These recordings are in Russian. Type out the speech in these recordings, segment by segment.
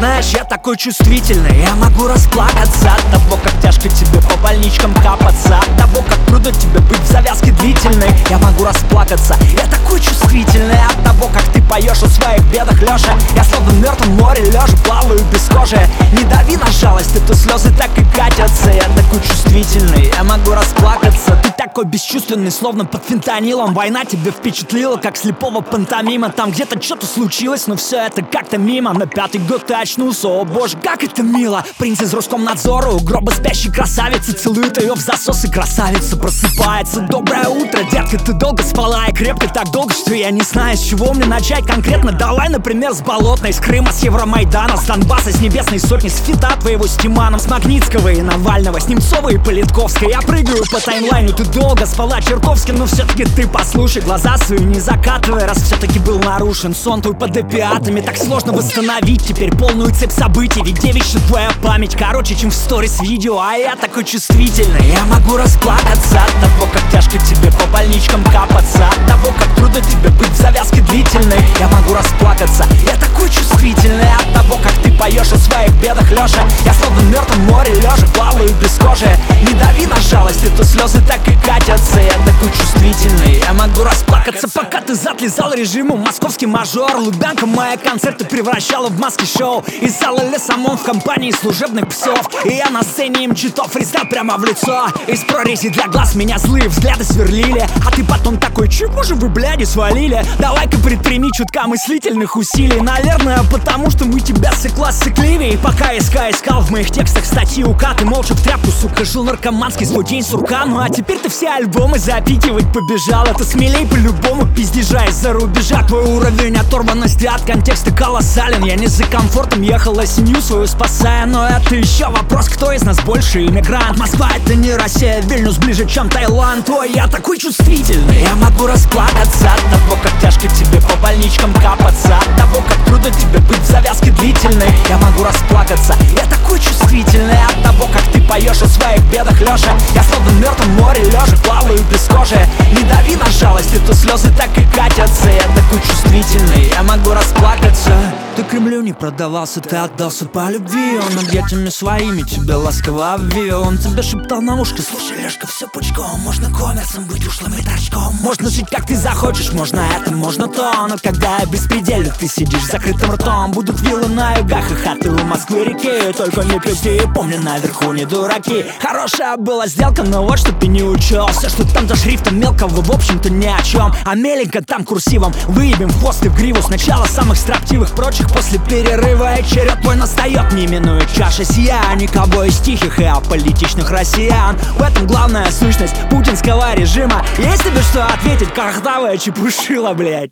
знаешь, я такой чувствительный. Я могу расплакаться от того, как тяжко тебе по больничкам капаться, от того, как трудно тебе быть в завязке длительной. Я могу расплакаться, я такой чувствительный, от того, как ты поешь о своих бедах лежа. Я словно в мертвом море лежа, плаваю без кожи. Не дави на жалость, это слезы так и катятся. Я такой чувствительный, я могу расплакаться. Ты такой бесчувственный, словно под фентанилом. Война тебя впечатлила, как слепого пантомима. Там где-то что-то случилось, но все это как-то мимо. На 5-й год ты очнулся, о боже, как это мило. Принц из Роскомнадзора у гроба спящей красавицы целует ее в засос, и красавица просыпается. Доброе утро, детка, ты долго спала и крепко так долго, что я не знаю, с чего мне начать конкретно. Давай, например, с Болотной, с Крыма, с Евромайдана, с Донбасса, с Небесной Сотни, с фита твоего с Тиманом, с Магнитского и Навального, с Немцова и Политковской. Я прыгаю по таймлайну, ты долго спала чертовски, но все-таки ты послушай, глаза свои не закатывай, раз все-таки был нарушен сон твой под опиатами. Так сложно восстановить теперь полную цепь событий, ведь девичья твоя память короче, чем в сторис видео. А я такой чувствительный, я могу расплакаться от того, как тяжко тебе по больничкам капаться, от того, как трудно тебе быть в завязке длительной. Я могу расплакаться, я такой чувствительный, от того, как ты поешь о своих бедах лежа. Я словно в мертвом море лежа, плаваю без кожи. Не дави на жалость, это слезы так и катятся. Я такой чувствительный, я могу расплакаться, пока ты затлизал режиму московский мажор. Лубянка мои концерты превращала в маски-шоу, из зала Лесомон в компании служебных псов. И я на сцене им читал фристайл прямо в лицо. Из прорези для глаз меня злые взгляды сверлили, а ты потом такой: чего же вы, бляди, свалили? Давай-ка предприми чутка мыслительных усилий. Наверное, потому что мы тебя сыклас сыкливее. Пока искал в моих текстах статьи УК, ты молча в тряпку, сука, жил наркоманский свой день сурка. Ну а теперь ты все альбомы запикивать побежал. Это смелей по-любому пиздежа из-за рубежа. Твой уровень оторванности от контекста колоссален. Я не за комфортом ехал, а семью свою спасая. Но это еще вопрос, кто из нас больше иммигрант. Москва — это не Россия, Вильнюс ближе, чем Таиланд. Ой, я такой чувствительный, я могу расплакаться от того, как тяжко тебе по больничкам капаться, от того, как трудно тебе быть в завязке длительной. Я могу расплакаться, я такой чувствительный, от того, как ты поешь о своих бедах лежа. Я словно в мертвом море лежа, плаваю без кожи. Не дави на жалость, это слезы так и катятся. Я такой чувствительный, я могу расплакаться. Ты Кремлю не продавался, ты отдался по любви. Он над детьми своими тебя ласково обвил. Он тебе шептал на ушко: слушай, Лешка, все пучком. Можно коммерсом быть ушлым и торчком. Можно жить как ты захочешь, можно это, можно то. Но когда я беспределю, ты сидишь с закрытым ртом. Будут виллы на югах и хаты у Москвы реки. Только не пяти, помни, наверху не дураки. Хорошая была сделка, но вот что ты не учел. Все, что там за шрифтом мелкого, в общем-то ни о чем. А меленько там курсивом выебем в хвост и в гриву. Сначала самых строптивых, прочих после перерыва. И черед твой настает, не минует чаша сия. Никого из тихих и аполитичных россиян. В этом главная сущность путинского режима. Есть тебе что ответить, картавая чепушила, блядь?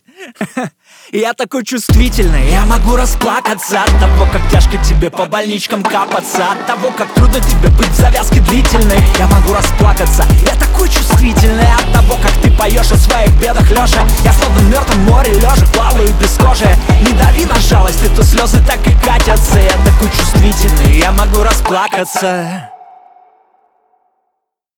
Я такой чувствительный, я могу расплакаться от того, как тяжко тебе по больничкам капаться, от того, как трудно тебе быть в завязке длительной. Я могу расплакаться, я такой чувствительный, от того, как ты поешь о своих бедах лежа. Я словно в мертвом море лежа, плаваю без кожи. Не дави на жалость, это слезы так и катятся. Я такой чувствительный, я могу расплакаться.